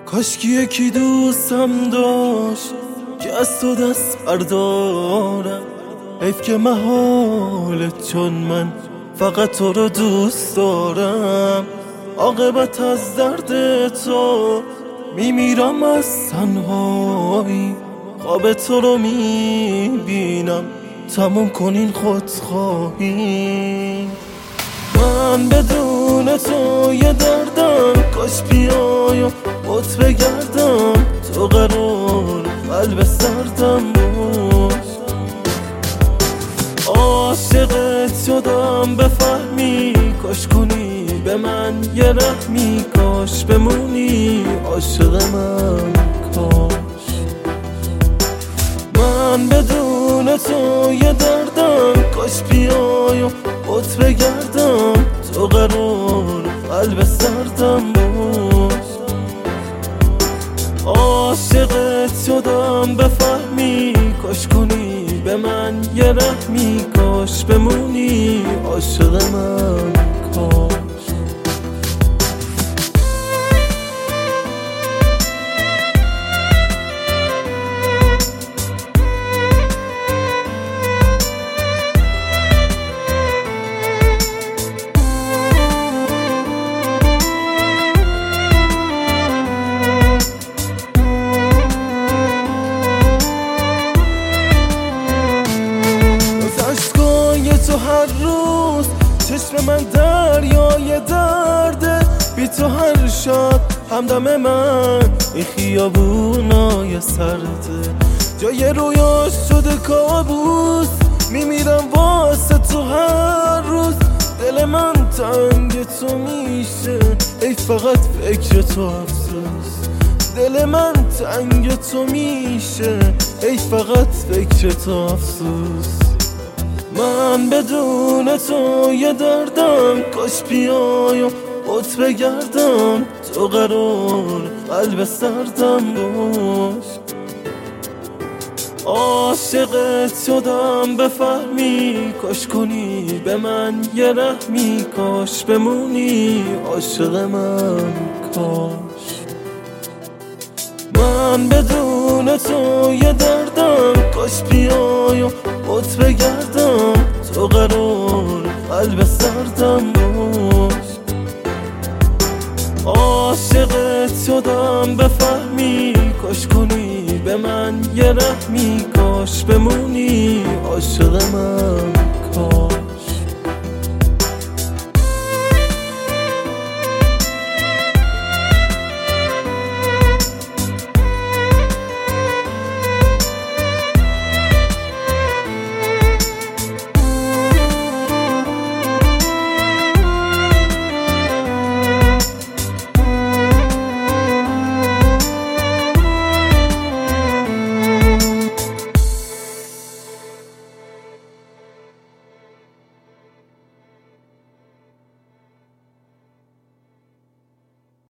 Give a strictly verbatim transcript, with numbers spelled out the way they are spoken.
کاش که یکی دوستم داشت که از تو دست بردارم. حیف که محالت چون من فقط تو رو دوست دارم. عاقبت از درد تو میمیرم از تنهایی. خواب تو رو میبینم تموم کنین خودخواهی. من بدون تو یه دردم، کاش بیای و بات بگردم. تو قرار قلب سردم باش. عاشقت شدم بفهمی، کاش کنی به من یه رحمی. کاش بمونی عاشق من کاش. من بدون تو یه دردم، کاش بیای و بات بگردم. تو قرار قلب سردم باش. عاشقت شدم بفهمی، کاش کنی به من یه رحمی. کاش بمونی عاشق من کاش. تو هر روز چشم من دریای درده. بی تو هر شب همدم من این خیابونای سرده. جای رویاش شده کابوس، میمیرم واسه تو هر روز. دل من تنگ تو میشه ای فقط فکر تو افسوس. دل من تنگ تو میشه ای فقط فکر تو افسوس. من بدون تو یه دردم، کاش بیای و بات بگردم. تو قرار قلب سردم باش. عاشقت شدم بفهمی، کاش کنی به من یه رحمی. کاش بمونی عاشق من کاش. من بدون تو یه دردم، کاش بیای و بات بگردم. تو قرار قلب سردم باش. عاشقت شدم بفهمی، کاش کنی به من یه رحمی. کاش بمونی عاشق من کاش.